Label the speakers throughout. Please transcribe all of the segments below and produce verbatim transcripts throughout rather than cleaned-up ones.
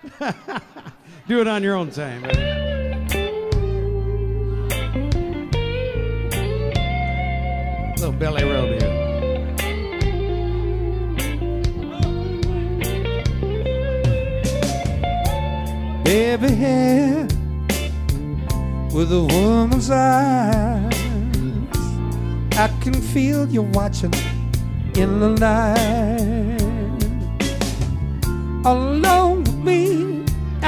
Speaker 1: Do it on your own time. Little belly rub here. Baby hair with a woman's eyes, I can feel you watching in the night. Alone with me,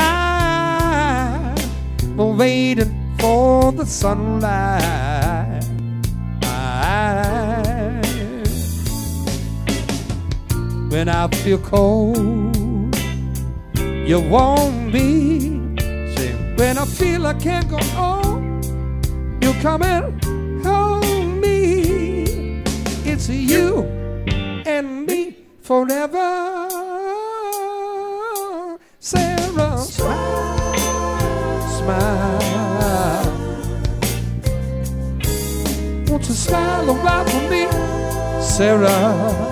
Speaker 1: I'm waiting for the sunlight. When I feel cold, you want me. When I feel I can't go on, you come and hold me. It's you and me forever. Sarah, smile, smile. Won't you smile a while for me, Sarah?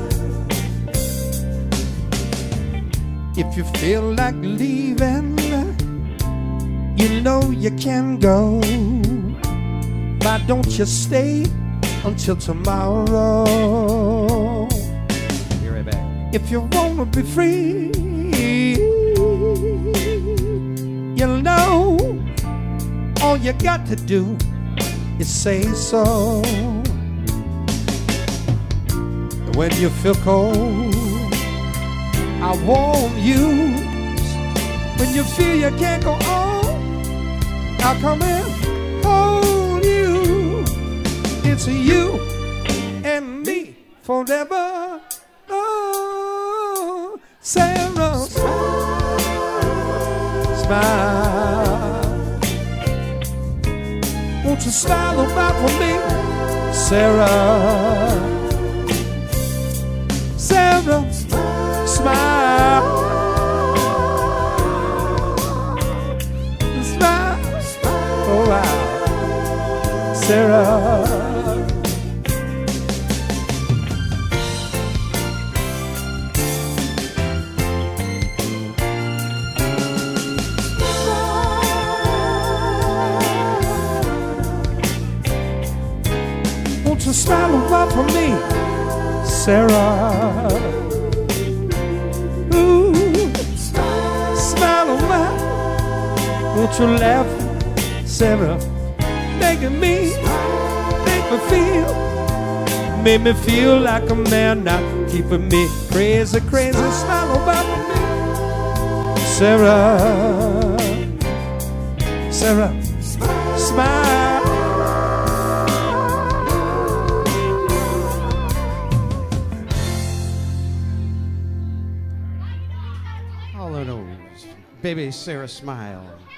Speaker 1: If you feel like leaving, you know you can go. Why don't you stay until tomorrow? Be right back. If you wanna be free, you know all you got to do is say so. When you feel cold, I warm you. When you feel you can't go on, I'll come and hold you. It's you and me forever. Oh, Sarah, smile, smile. Won't you smile about for me, Sarah? Sarah, smile, smile, oh wow, Sarah. Won't you smile a while for me, Sarah? Won't you laugh, Sarah? Making me, make me feel, make me feel like a man now, keeping me crazy, crazy. Smile about me, Sarah, Sarah, smile. All of those, baby Sarah, smile.